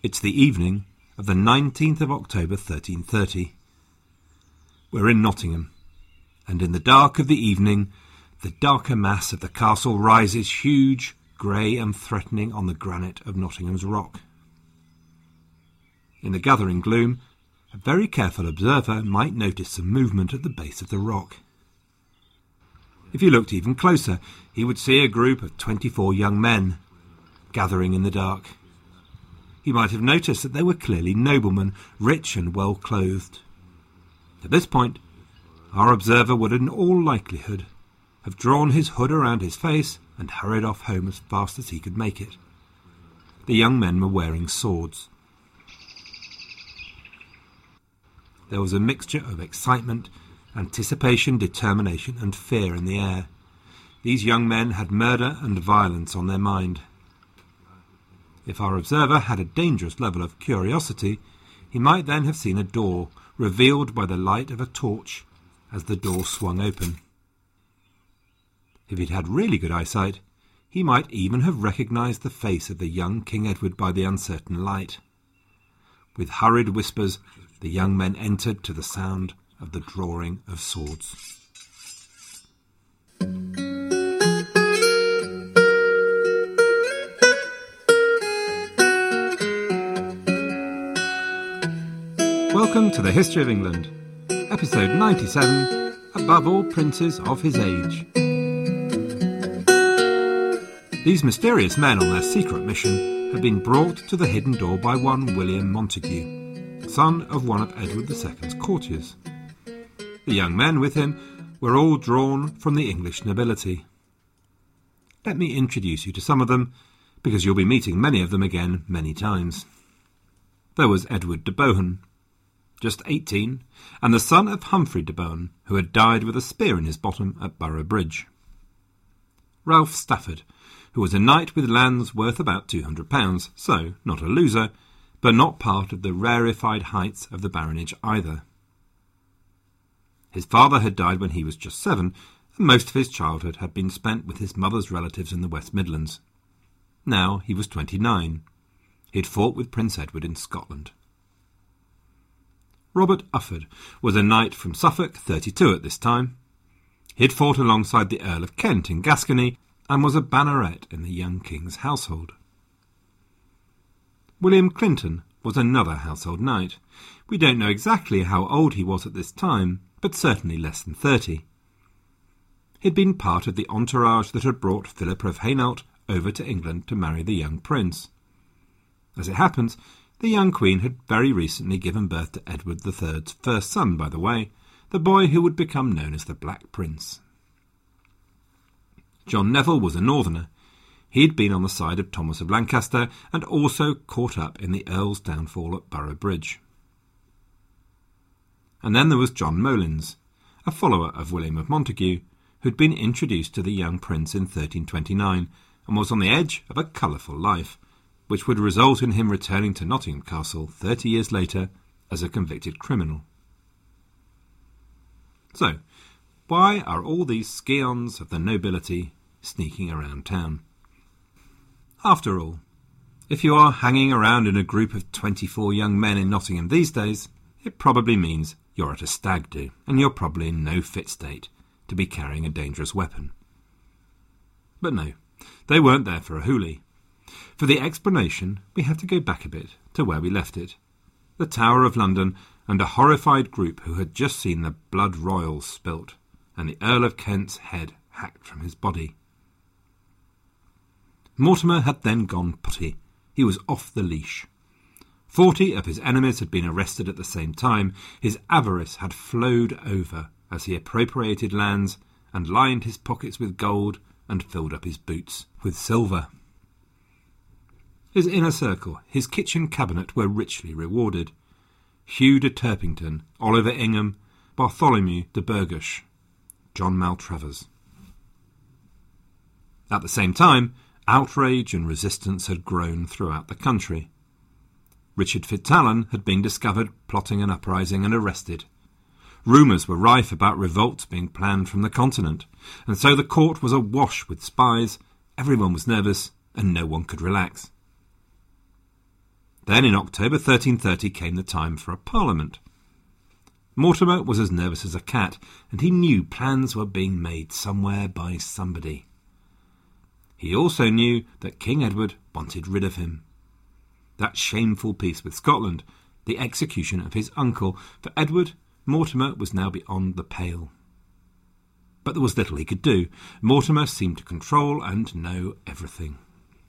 It's the evening of the 19th of October 1330. We're in Nottingham, and in the dark of the evening, the darker mass of the castle rises huge, grey and threatening on the granite of Nottingham's rock. In the gathering gloom, a very careful observer might notice some movement at the base of the rock. If you looked even closer, he would see a group of 24 young men gathering in the dark. He might have noticed that they were clearly noblemen, rich and well-clothed. At this point, our observer would in all likelihood have drawn his hood around his face and hurried off home as fast as he could make it. The young men were wearing swords. There was a mixture of excitement, anticipation, determination and fear in the air. These young men had murder and violence on their mind. If our observer had a dangerous level of curiosity, he might then have seen a door revealed by the light of a torch as the door swung open. If he'd had really good eyesight, he might even have recognised the face of the young King Edward by the uncertain light. With hurried whispers, the young men entered to the sound of the drawing of swords. Welcome to the History of England, episode 97, Above All Princes of His Age. These mysterious men on their secret mission had been brought to the hidden door by one William Montague, son of one of Edward II's courtiers. The young men with him were all drawn from the English nobility. Let me introduce you to some of them, because you'll be meeting many of them again many times. There was Edward de Bohun, just 18, and the son of Humphrey de Bohun, who had died with a spear in his bottom at Boroughbridge. Ralph Stafford, who was a knight with lands worth about £200, so not a loser, but not part of the rarefied heights of the baronage either. His father had died when he was just 7, and most of his childhood had been spent with his mother's relatives in the West Midlands. Now he was 29. He had fought with Prince Edward in Scotland. Robert Ufford was a knight from Suffolk, 32 at this time. He had fought alongside the Earl of Kent in Gascony and was a banneret in the young king's household. William Clinton was another household knight. We don't know exactly how old he was at this time, but certainly less than 30. He had been part of the entourage that had brought Philippa of Hainault over to England to marry the young prince. As it happens, the young queen had very recently given birth to Edward III's first son, by the way, the boy who would become known as the Black Prince. John Neville was a northerner. He'd been on the side of Thomas of Lancaster and also caught up in the Earl's downfall at Boroughbridge. And then there was John Molins, a follower of William of Montague, who'd been introduced to the young prince in 1329 and was on the edge of a colourful life, which would result in him returning to Nottingham Castle 30 years later as a convicted criminal. So, why are all these scions of the nobility sneaking around town? After all, if you are hanging around in a group of 24 young men in Nottingham these days, it probably means you're at a stag do, and you're probably in no fit state to be carrying a dangerous weapon. But no, they weren't there for a hoolie. For the explanation, we have to go back a bit to where we left it. The Tower of London and a horrified group who had just seen the blood royal spilt and the Earl of Kent's head hacked from his body. Mortimer had then gone putty. He was off the leash. 40 of his enemies had been arrested at the same time. His avarice had flowed over as he appropriated lands and lined his pockets with gold and filled up his boots with silver. His inner circle, his kitchen cabinet, were richly rewarded. Hugh de Turpington, Oliver Ingham, Bartholomew de Burgos, John Maltravers. At the same time, outrage and resistance had grown throughout the country. Richard FitzAlan had been discovered plotting an uprising and arrested. Rumours were rife about revolts being planned from the continent, and so the court was awash with spies, everyone was nervous, and no one could relax. Then in October 1330 came the time for a parliament. Mortimer was as nervous as a cat, and he knew plans were being made somewhere by somebody. He also knew that King Edward wanted rid of him. That shameful peace with Scotland, the execution of his uncle, for Edward, Mortimer was now beyond the pale. But there was little he could do. Mortimer seemed to control and know everything.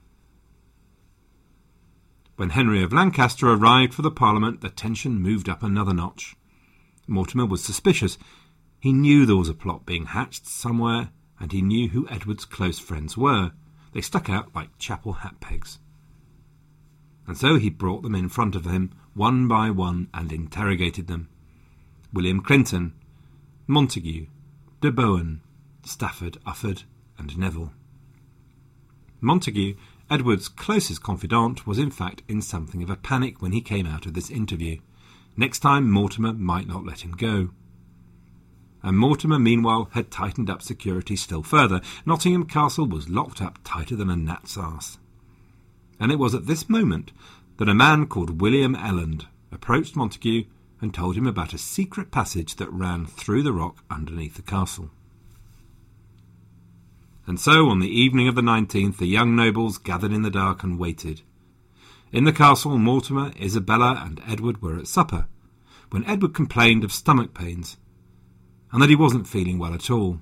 When Henry of Lancaster arrived for the Parliament, the tension moved up another notch. Mortimer was suspicious. He knew there was a plot being hatched somewhere, and he knew who Edward's close friends were. They stuck out like chapel hat pegs. And so he brought them in front of him, one by one, and interrogated them. William Clinton, Montague, de Bohun, Stafford, Ufford, and Neville. Montague, Edward's closest confidant, was in fact in something of a panic when he came out of this interview. Next time Mortimer might not let him go. And Mortimer, meanwhile, had tightened up security still further. Nottingham Castle was locked up tighter than a gnat's arse. And it was at this moment that a man called William Elland approached Montague and told him about a secret passage that ran through the rock underneath the castle. And so, on the evening of the 19th, the young nobles gathered in the dark and waited. In the castle, Mortimer, Isabella, and Edward were at supper, when Edward complained of stomach pains, and that he wasn't feeling well at all.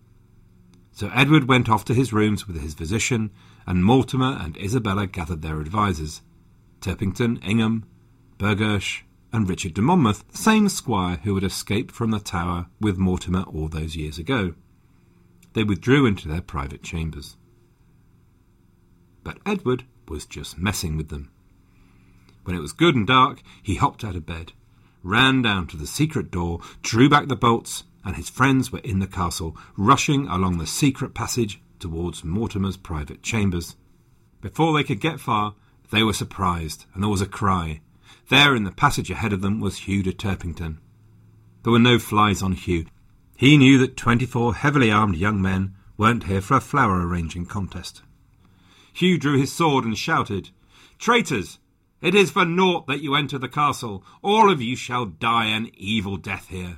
So Edward went off to his rooms with his physician, and Mortimer and Isabella gathered their advisers, Turpington, Ingham, Burghersh, and Richard de Monmouth, the same squire who had escaped from the Tower with Mortimer all those years ago. They withdrew into their private chambers. But Edward was just messing with them. When it was good and dark, he hopped out of bed, ran down to the secret door, drew back the bolts, and his friends were in the castle, rushing along the secret passage towards Mortimer's private chambers. Before they could get far, they were surprised, and there was a cry. There in the passage ahead of them was Hugh de Turpington. There were no flies on Hugh. He knew that 24 heavily armed young men weren't here for a flower arranging contest. Hugh drew his sword and shouted, "Traitors! It is for naught that you enter the castle. All of you shall die an evil death here."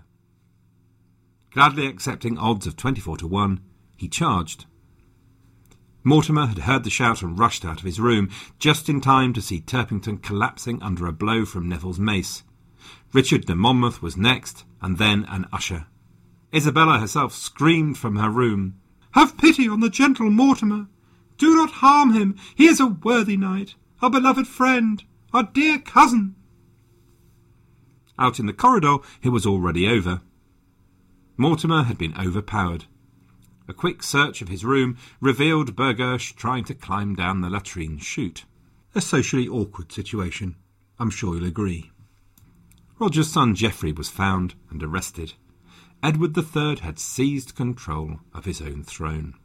Gladly accepting odds of 24 to 1, he charged. Mortimer had heard the shout and rushed out of his room, just in time to see Turpington collapsing under a blow from Neville's mace. Richard de Monmouth was next, and then an usher. Isabella herself screamed from her room, "Have pity on the gentle Mortimer! Do not harm him! He is a worthy knight, our beloved friend, our dear cousin!" Out in the corridor it was already over. Mortimer had been overpowered. A quick search of his room revealed Burghersh trying to climb down the latrine chute. A socially awkward situation, I'm sure you'll agree. Roger's son Geoffrey was found and arrested. Edward III had seized control of his own throne.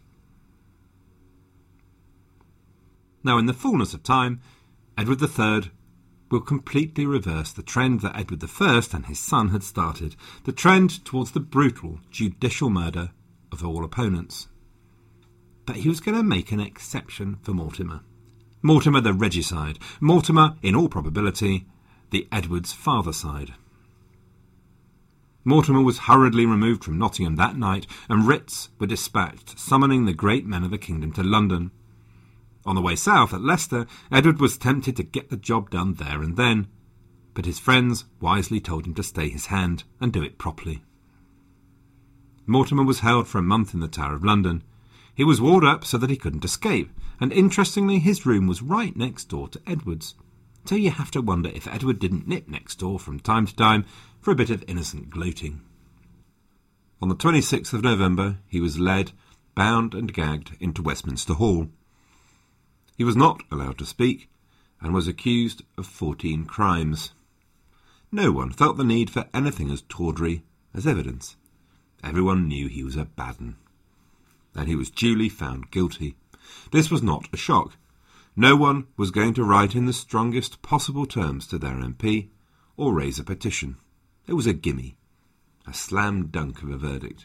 Now, in the fullness of time, Edward III will completely reverse the trend that Edward I and his son had started, the trend towards the brutal judicial murder of all opponents. But he was going to make an exception for Mortimer. Mortimer the regicide. Mortimer, in all probability, the Edward's father side. Mortimer was hurriedly removed from Nottingham that night, and writs were dispatched summoning the great men of the kingdom to London. On the way south at Leicester, Edward was tempted to get the job done there and then, but his friends wisely told him to stay his hand and do it properly. Mortimer was held for a month in the Tower of London. He was walled up so that he couldn't escape, and interestingly his room was right next door to Edward's. So you have to wonder if Edward didn't nip next door from time to time for a bit of innocent gloating. On the 26th of November he was led, bound and gagged, into Westminster Hall. He was not allowed to speak, and was accused of 14 crimes. No one felt the need for anything as tawdry as evidence. Everyone knew he was a bad 'un. And he was duly found guilty. This was not a shock. No one was going to write in the strongest possible terms to their MP, or raise a petition. It was a gimme, a slam dunk of a verdict.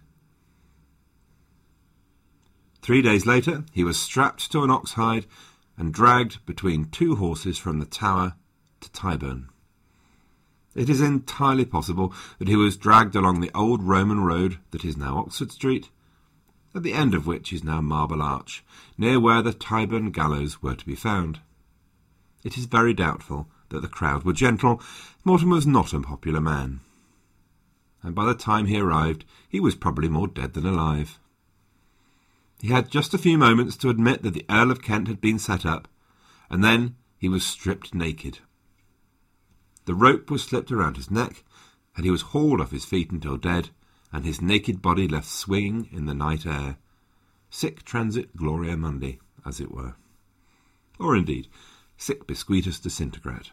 3 days later he was strapped to an ox hide and dragged between 2 horses from the Tower to Tyburn. It is entirely possible that he was dragged along the old Roman road that is now Oxford Street, at the end of which is now Marble Arch, near where the Tyburn gallows were to be found. It is very doubtful that the crowd were gentle. Mortimer was not a popular man, and by the time he arrived he was probably more dead than alive. He had just a few moments to admit that the Earl of Kent had been set up, and then he was stripped naked. The rope was slipped around his neck, and he was hauled off his feet until dead, and his naked body left swinging in the night air. Sic transit gloria mundi, as it were. Or indeed, sic biscuitus disintegrat.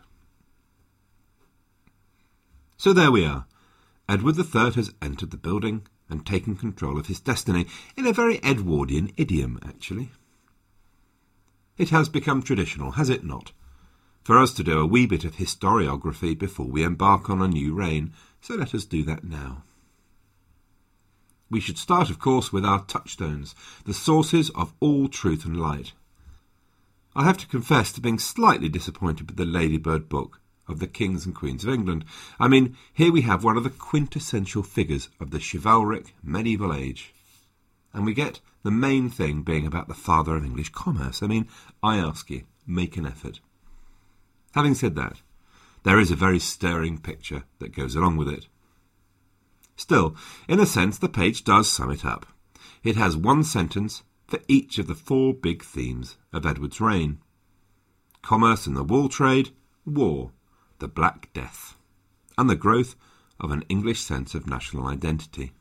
So there we are. Edward III has entered the building and taken control of his destiny, in a very Edwardian idiom, actually. It has become traditional, has it not, for us to do a wee bit of historiography before we embark on a new reign, so let us do that now. We should start, of course, with our touchstones, the sources of all truth and light. I have to confess to being slightly disappointed with the Ladybird book of the Kings and Queens of England. I mean, here we have one of the quintessential figures of the chivalric medieval age, and we get the main thing being about the father of English commerce. I mean, I ask you, make an effort. Having said that, there is a very stirring picture that goes along with it. Still, in a sense, the page does sum it up. It has one sentence for each of the four big themes of Edward's reign: commerce and the wool trade, war, the Black Death, and the growth of an English sense of national identity.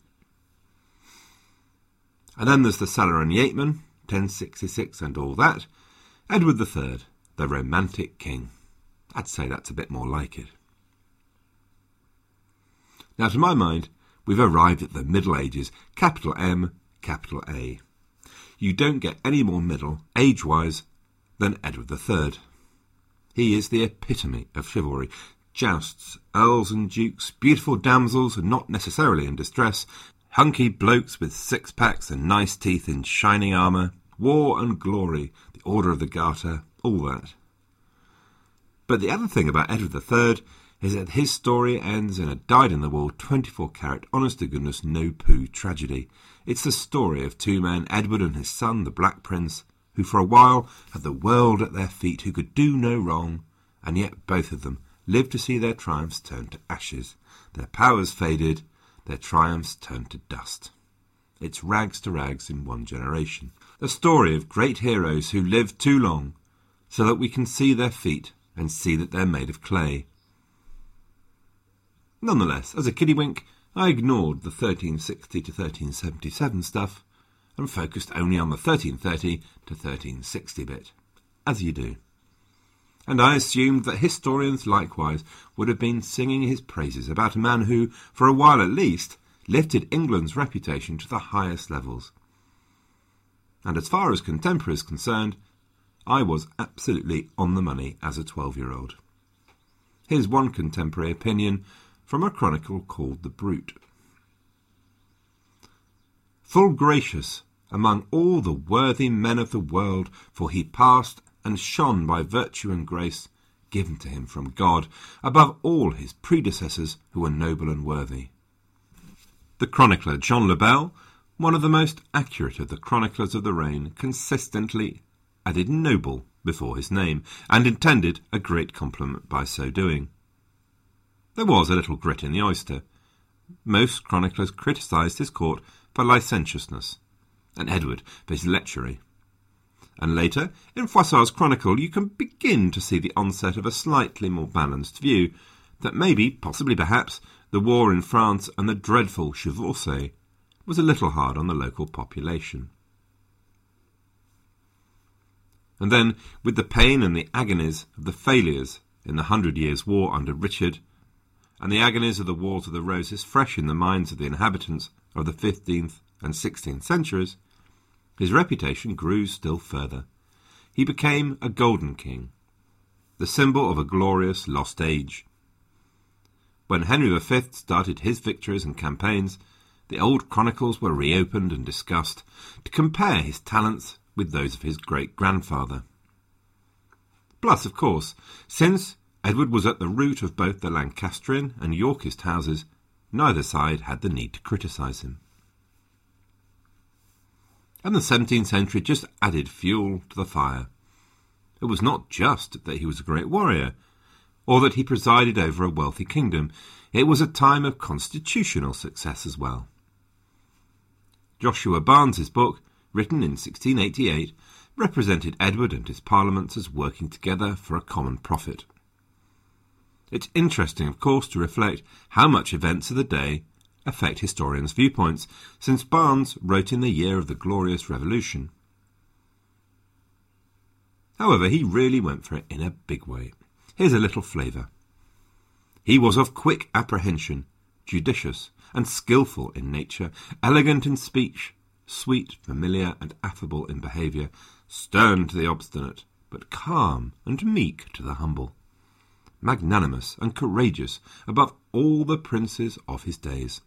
And then there's the Salar and Yeatman, 1066 and all that, Edward III, the Romantic King. I'd say that's a bit more like it. Now, to my mind, we've arrived at the Middle Ages, capital M, capital A. You don't get any more middle, age-wise, than Edward III. He is the epitome of chivalry. Jousts, earls and dukes, beautiful damsels not necessarily in distress, hunky blokes with six-packs and nice teeth in shining armour, war and glory, the Order of the Garter, all that. But the other thing about Edward III is that his story ends in a dyed-in-the-wool, 24-carat, honest-to-goodness, no-poo tragedy. It's the story of two men, Edward and his son, the Black Prince, who for a while had the world at their feet, who could do no wrong, and yet both of them lived to see their triumphs turned to ashes, their powers faded, their triumphs turned to dust. It's rags to rags in one generation. A story of great heroes who lived too long, so that we can see their feet and see that they're made of clay. Nonetheless, as a kiddywink, I ignored the 1360 to 1377 stuff and focused only on the 1330 to 1360 bit, as you do. And I assumed that historians likewise would have been singing his praises about a man who, for a while at least, lifted England's reputation to the highest levels. And as far as contemporary is concerned, I was absolutely on the money as a 12-year-old. Here's one contemporary opinion from a chronicle called The Brute. Full gracious among all the worthy men of the world, for he passed and shone by virtue and grace given to him from God, above all his predecessors who were noble and worthy. The chronicler John Lebel, one of the most accurate of the chroniclers of the reign, consistently added noble before his name, and intended a great compliment by so doing. There was a little grit in the oyster. Most chroniclers criticised his court for licentiousness, and Edward for his lechery. And later, in Froissart's chronicle, you can begin to see the onset of a slightly more balanced view, that maybe, possibly perhaps, the war in France and the dreadful chevauchée was a little hard on the local population. And then, with the pain and the agonies of the failures in the 100 Years' War under Richard, and the agonies of the Wars of the Roses fresh in the minds of the inhabitants of the 15th and 16th centuries, his reputation grew still further. He became a golden king, the symbol of a glorious lost age. When Henry V started his victories and campaigns, the old chronicles were reopened and discussed to compare his talents with those of his great-grandfather. Plus, of course, since Edward was at the root of both the Lancastrian and Yorkist houses. Neither side had the need to criticise him. And the 17th century just added fuel to the fire. It was not just that he was a great warrior, or that he presided over a wealthy kingdom. It was a time of constitutional success as well. Joshua Barnes's book, written in 1688, represented Edward and his parliaments as working together for a common profit. It's interesting, of course, to reflect how much events of the day affect historians' viewpoints, since Barnes wrote in the year of the Glorious Revolution. However, he really went for it in a big way. Here's a little flavour. He was of quick apprehension, judicious and skilful in nature, elegant in speech, sweet, familiar, and affable in behaviour, stern to the obstinate, but calm and meek to the humble, magnanimous and courageous above all the princes of his days.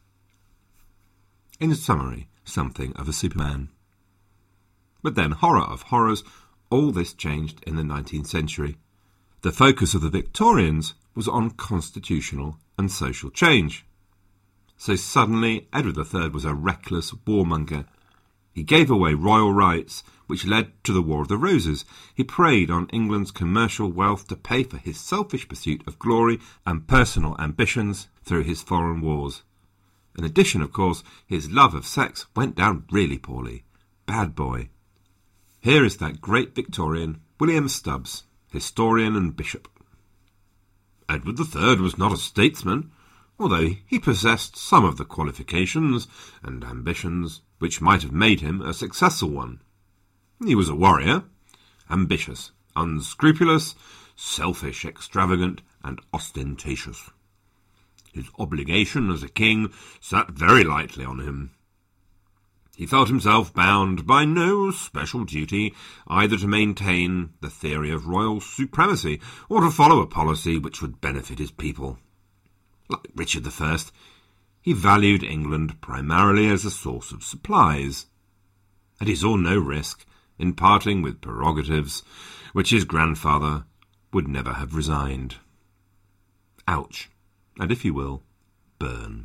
In summary, something of a Superman. But then, horror of horrors, all this changed in the 19th century. The focus of the Victorians was on constitutional and social change. So suddenly Edward III was a reckless warmonger. He gave away royal rights, which led to the War of the Roses. He preyed on England's commercial wealth to pay for his selfish pursuit of glory and personal ambitions through his foreign wars. In addition, of course, his love of sex went down really poorly. Bad boy. Here is that great Victorian, William Stubbs, historian and bishop. Edward III was not a statesman, although he possessed some of the qualifications and ambitions which might have made him a successful one. He was a warrior, ambitious, unscrupulous, selfish, extravagant, and ostentatious. His obligation as a king sat very lightly on him. He felt himself bound by no special duty either to maintain the theory of royal supremacy or to follow a policy which would benefit his people. Like Richard I, he valued England primarily as a source of supplies, and he saw no risk in parting with prerogatives which his grandfather would never have resigned. Ouch, and if you will, burn.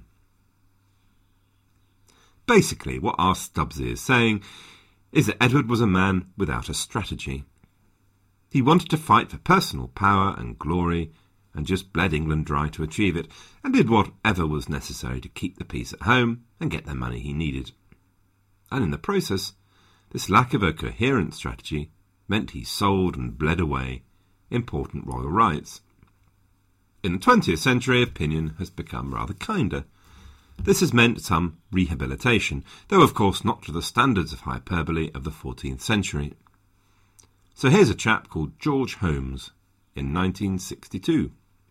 Basically, what our Stubbsy is saying is that Edward was a man without a strategy. He wanted to fight for personal power and glory, and just bled England dry to achieve it, and did whatever was necessary to keep the peace at home and get the money he needed. And in the process, this lack of a coherent strategy meant he sold and bled away important royal rights. In the 20th century, opinion has become rather kinder. This has meant some rehabilitation, though of course not to the standards of hyperbole of the 14th century. So here's a chap called George Holmes in 1962.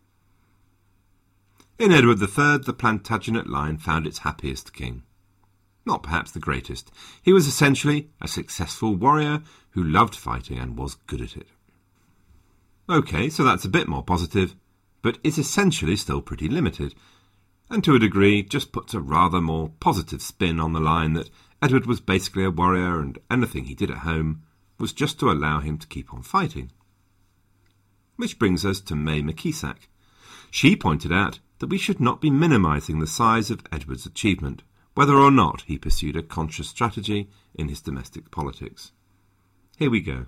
In Edward III, the Plantagenet line found its happiest king. Not perhaps the greatest. He was essentially a successful warrior who loved fighting and was good at it. OK, so that's a bit more positive, but it's essentially still pretty limited, and to a degree just puts a rather more positive spin on the line that Edward was basically a warrior and anything he did at home was just to allow him to keep on fighting. Which brings us to May McKisack. She pointed out that we should not be minimising the size of Edward's achievement, whether or not he pursued a conscious strategy in his domestic politics. Here we go.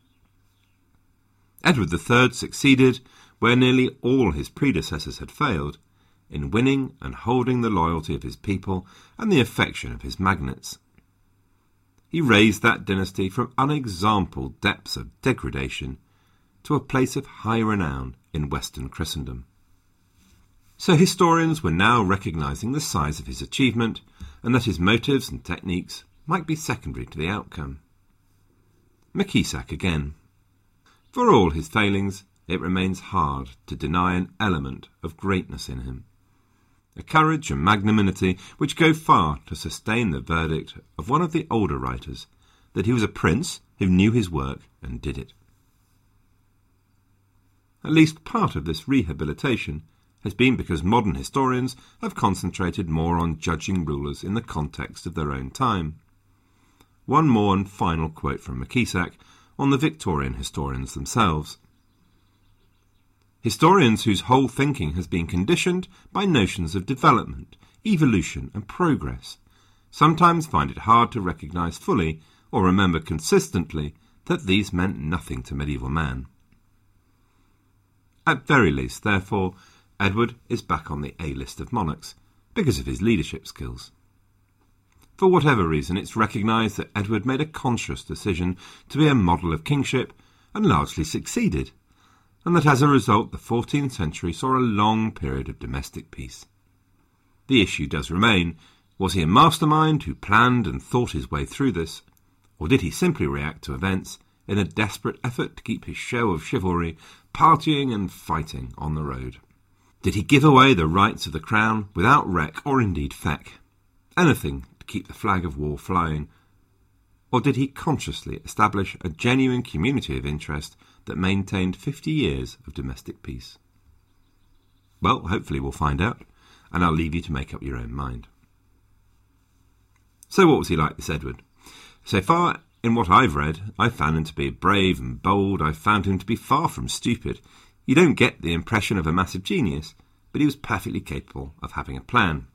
Edward III succeeded where nearly all his predecessors had failed, in winning and holding the loyalty of his people and the affection of his magnates. He raised that dynasty from unexampled depths of degradation to a place of high renown in Western Christendom. So historians were now recognising the size of his achievement and that his motives and techniques might be secondary to the outcome. McKisack again. For all his failings, it remains hard to deny an element of greatness in him, a courage and magnanimity which go far to sustain the verdict of one of the older writers that he was a prince who knew his work and did it. At least part of this rehabilitation has been because modern historians have concentrated more on judging rulers in the context of their own time. One more and final quote from McKisack on the Victorian historians themselves. Historians whose whole thinking has been conditioned by notions of development, evolution and progress sometimes find it hard to recognise fully or remember consistently that these meant nothing to medieval man. At very least, therefore, Edward is back on the A-list of monarchs because of his leadership skills. For whatever reason, it's recognised that Edward made a conscious decision to be a model of kingship and largely succeeded, and that as a result the 14th century saw a long period of domestic peace. The issue does remain, was he a mastermind who planned and thought his way through this, or did he simply react to events in a desperate effort to keep his show of chivalry, partying and fighting on the road? Did he give away the rights of the crown without wreck or indeed feck? Anything to keep the flag of war flying? Or did he consciously establish a genuine community of interest that maintained 50 years of domestic peace? Well, hopefully we'll find out, and I'll leave you to make up your own mind. So what was he like, this Edward? So far, in what I've read, I've found him to be brave and bold. I've found him to be far from stupid. You don't get the impression of a massive genius, but he was perfectly capable of having a plan.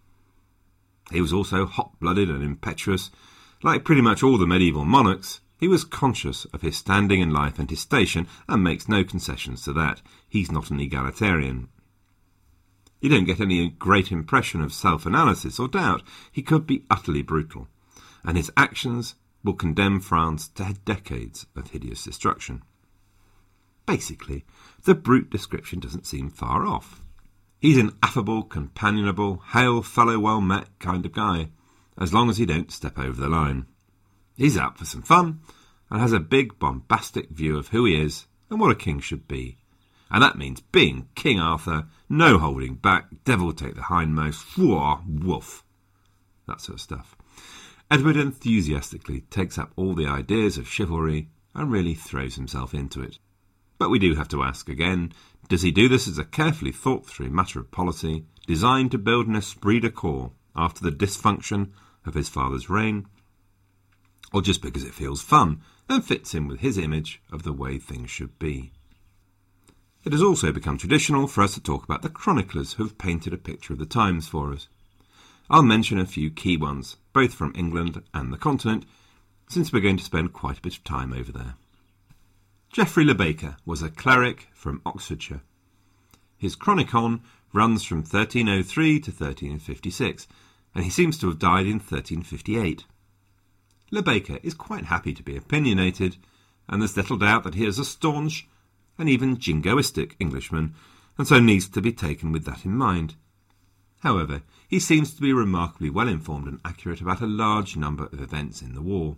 He was also hot-blooded and impetuous. Like pretty much all the medieval monarchs, he was conscious of his standing in life and his station, and makes no concessions to that. He's not an egalitarian. You don't get any great impression of self-analysis or doubt. He could be utterly brutal, and his actions will condemn France to decades of hideous destruction. Basically, the brute description doesn't seem far off. He's an affable, companionable, hail fellow well met kind of guy, as long as he don't step over the line. He's out for some fun, and has a big bombastic view of who he is and what a king should be. And that means being King Arthur, no holding back, devil take the hindmost, woof, that sort of stuff. Edward enthusiastically takes up all the ideas of chivalry and really throws himself into it. But we do have to ask again, does he do this as a carefully thought-through matter of policy, designed to build an esprit de corps after the dysfunction of his father's reign, or just because it feels fun and fits in with his image of the way things should be? It has also become traditional for us to talk about the chroniclers who have painted a picture of the times for us. I'll mention a few key ones, both from England and the continent, since we're going to spend quite a bit of time over there. Geoffrey Le Baker was a cleric from Oxfordshire. His Chronicon runs from 1303 to 1356, and he seems to have died in 1358. Le Baker is quite happy to be opinionated, and there's little doubt that he is a staunch and even jingoistic Englishman, and so needs to be taken with that in mind. However, he seems to be remarkably well informed and accurate about a large number of events in the war.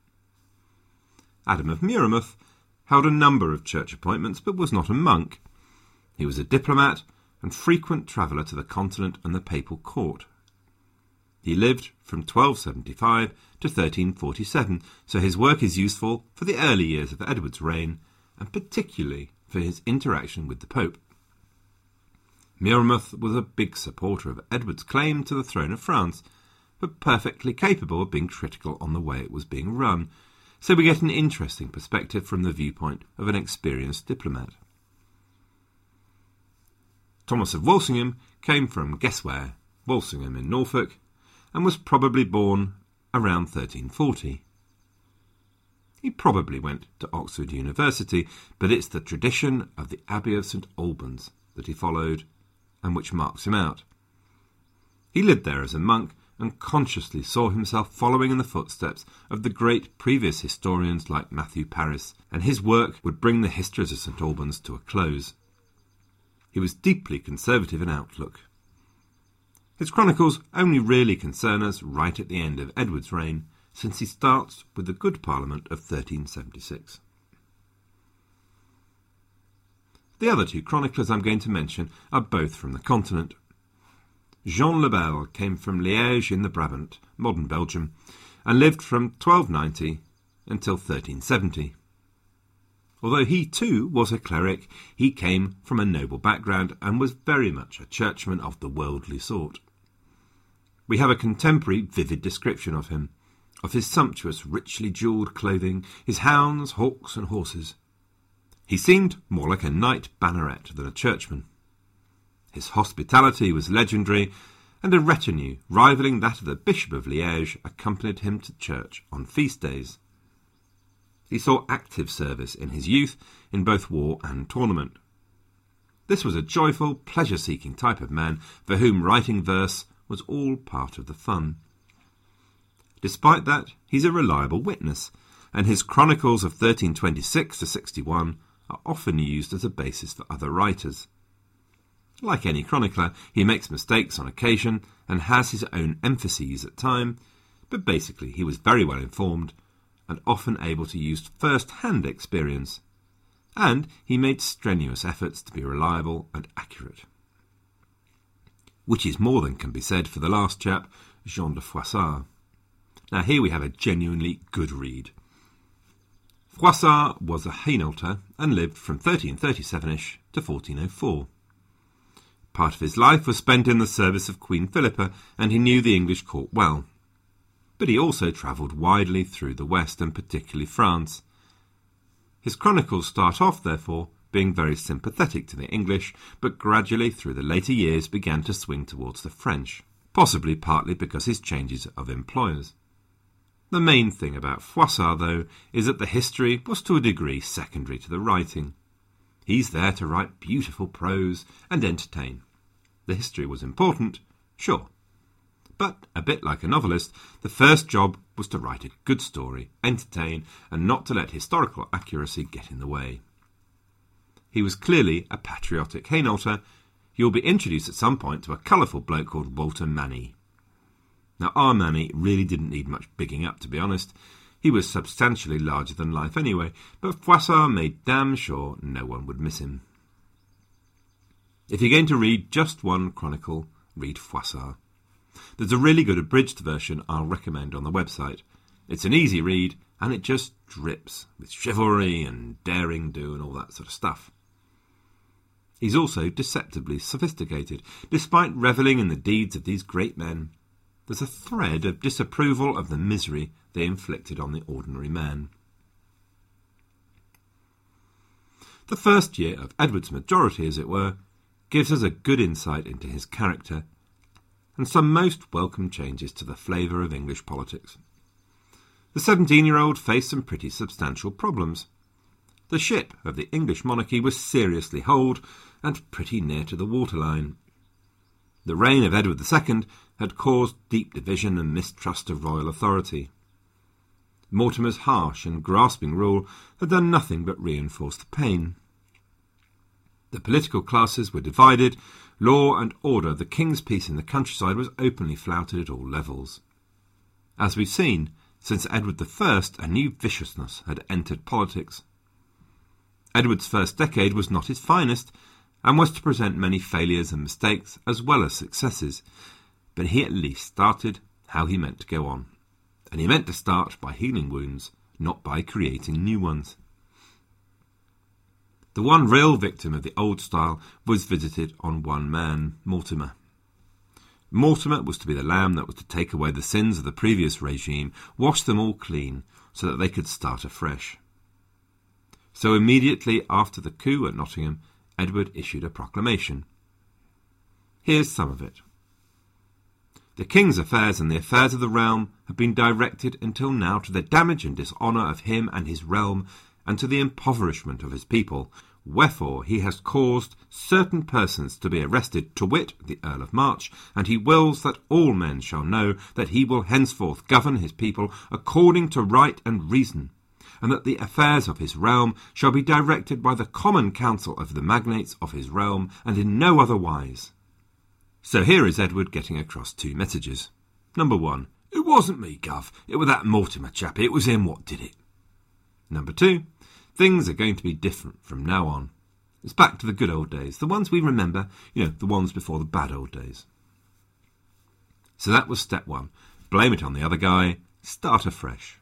Adam of Muirmouth held a number of church appointments, but was not a monk. He was a diplomat and frequent traveller to the continent and the papal court. He lived from 1275 to 1347, so his work is useful for the early years of Edward's reign, and particularly for his interaction with the Pope. Muirmouth was a big supporter of Edward's claim to the throne of France, but perfectly capable of being critical on the way it was being run, so we get an interesting perspective from the viewpoint of an experienced diplomat. Thomas of Walsingham came from guess where, Walsingham in Norfolk, and was probably born around 1340. He probably went to Oxford University, but it's the tradition of the Abbey of St Albans that he followed, and which marks him out. He lived there as a monk, and consciously saw himself following in the footsteps of the great previous historians like Matthew Paris, and his work would bring the histories of St Albans to a close. He was deeply conservative in outlook. His chronicles only really concern us right at the end of Edward's reign, since he starts with the Good Parliament of 1376. The other two chroniclers I'm going to mention are both from the continent. Jean le Bel came from Liège in the Brabant, modern Belgium, and lived from 1290 until 1370. Although he too was a cleric, he came from a noble background and was very much a churchman of the worldly sort. We have a contemporary vivid description of him, of his sumptuous, richly jewelled clothing, his hounds, hawks and horses. He seemed more like a knight banneret than a churchman. His hospitality was legendary, and a retinue rivalling that of the Bishop of Liège accompanied him to church on feast days. He saw active service in his youth in both war and tournament. This was a joyful, pleasure-seeking type of man for whom writing verse was all part of the fun. Despite that, he's a reliable witness, and his chronicles of 1326 to 61 are often used as a basis for other writers. Like any chronicler, he makes mistakes on occasion and has his own emphases at time, but basically he was very well informed and often able to use first-hand experience, and he made strenuous efforts to be reliable and accurate. Which is more than can be said for the last chap, Jean de Froissart. Now here we have a genuinely good read. Froissart was a Hainaulter and lived from 1337-ish to 1404. Part of his life was spent in the service of Queen Philippa, and he knew the English court well. But he also travelled widely through the West, and particularly France. His chronicles start off, therefore, being very sympathetic to the English, but gradually through the later years began to swing towards the French, possibly partly because his changes of employers. The main thing about Froissart, though, is that the history was to a degree secondary to the writing. He's there to write beautiful prose and entertain. The history was important, sure. But, a bit like a novelist, the first job was to write a good story, entertain, and not to let historical accuracy get in the way. He was clearly a patriotic Hainaulter. You'll be introduced at some point to a colourful bloke called Walter Manny. Now, our Manny really didn't need much bigging up, to be honest. He was substantially larger than life anyway, but Froissart made damn sure no one would miss him. If you're going to read just one chronicle, read Froissart. There's a really good abridged version I'll recommend on the website. It's an easy read, and it just drips with chivalry and daring-do and all that sort of stuff. He's also deceptively sophisticated. Despite revelling in the deeds of these great men, there's a thread of disapproval of the misery they inflicted on the ordinary man. The first year of Edward's majority, as it were, gives us a good insight into his character and some most welcome changes to the flavour of English politics. The 17-year-old faced some pretty substantial problems. The ship of the English monarchy was seriously holed and pretty near to the waterline. The reign of Edward II had caused deep division and mistrust of royal authority. Mortimer's harsh and grasping rule had done nothing but reinforce the pain. The political classes were divided, law and order, the king's peace in the countryside was openly flouted at all levels. As we've seen, since Edward I, a new viciousness had entered politics. Edward's first decade was not his finest, and was to present many failures and mistakes as well as successes, but he at least started how he meant to go on. And he meant to start by healing wounds, not by creating new ones. The one real victim of the old style was visited on one man, Mortimer. Mortimer was to be the lamb that was to take away the sins of the previous regime, wash them all clean, so that they could start afresh. So immediately after the coup at Nottingham, Edward issued a proclamation. Here's some of it. The king's affairs and the affairs of the realm have been directed until now to the damage and dishonour of him and his realm, and to the impoverishment of his people. Wherefore he has caused certain persons to be arrested, to wit, the Earl of March, and he wills that all men shall know that he will henceforth govern his people according to right and reason, and that the affairs of his realm shall be directed by the common council of the magnates of his realm, and in no other wise. So here is Edward getting across two messages. Number 1, it wasn't me, Gov. It was that Mortimer chappie. It was him what did it. Number 2, things are going to be different from now on. It's back to the good old days, the ones we remember, the ones before the bad old days. So that was step 1. Blame it on the other guy, start afresh.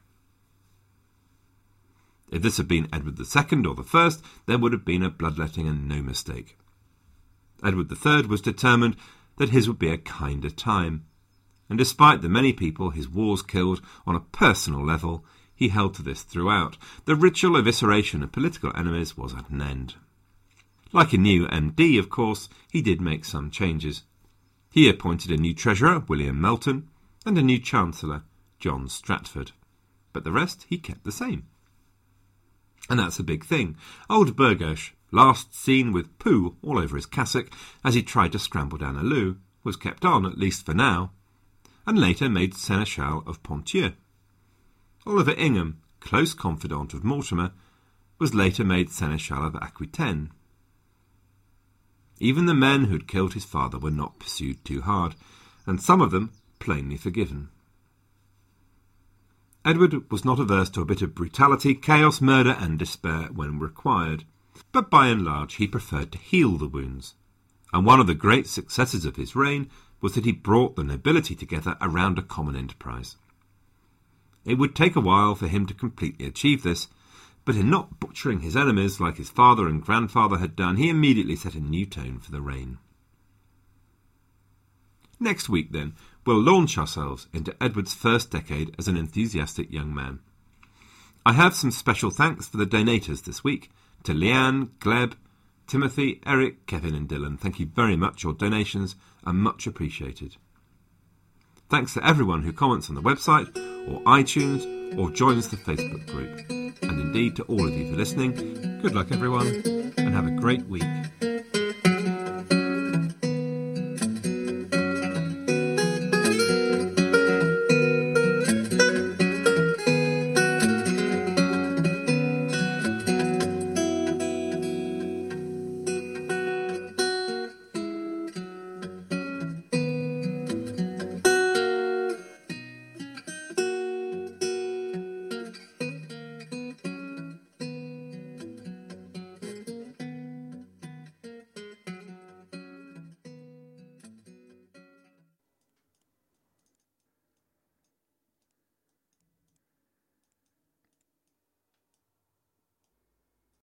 If this had been Edward II or the First, there would have been a bloodletting and no mistake. Edward III was determined that his would be a kinder time, and despite the many people his wars killed on a personal level, he held to this throughout. The ritual evisceration of political enemies was at an end. Like a new MD, of course, he did make some changes. He appointed a new treasurer, William Melton, and a new chancellor, John Stratford. But the rest he kept the same. And that's a big thing. Old Burghersh, last seen with poo all over his cassock as he tried to scramble down a loo, was kept on, at least for now, and later made Seneschal of Ponthieu. Oliver Ingham, close confidant of Mortimer, was later made Seneschal of Aquitaine. Even the men who'd killed his father were not pursued too hard, and some of them plainly forgiven. Edward was not averse to a bit of brutality, chaos, murder and despair when required, but by and large he preferred to heal the wounds, and one of the great successes of his reign was that he brought the nobility together around a common enterprise. It would take a while for him to completely achieve this, but in not butchering his enemies like his father and grandfather had done, he immediately set a new tone for the reign. Next week, then, we'll launch ourselves into Edward's first decade as an enthusiastic young man. I have some special thanks for the donators this week, to Leanne, Gleb, Timothy, Eric, Kevin and Dylan. Thank you very much. Your donations are much appreciated. Thanks to everyone who comments on the website or iTunes or joins the Facebook group. And indeed to all of you for listening. Good luck everyone and have a great week.